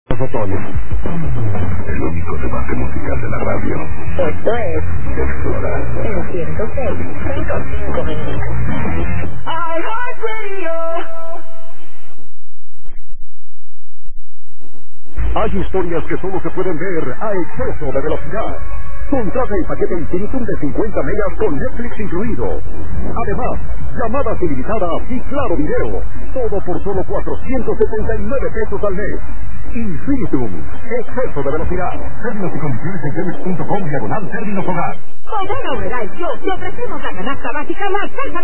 Otoño. El único debate musical de la radio. Esto es Explora el 106.5 minutos. Hay historias que solo se pueden ver a exceso de velocidad. Contrata el paquete Infinitum de 50 megas con Netflix incluido. Además, llamadas ilimitadas y claro video. Todo por solo 479 pesos al mes. Infinitum, exceso de velocidad. Términos y condiciones en Telmex.com/términos hogar. Bodega Omeral, yo te ofrecemos la canasta básica más alta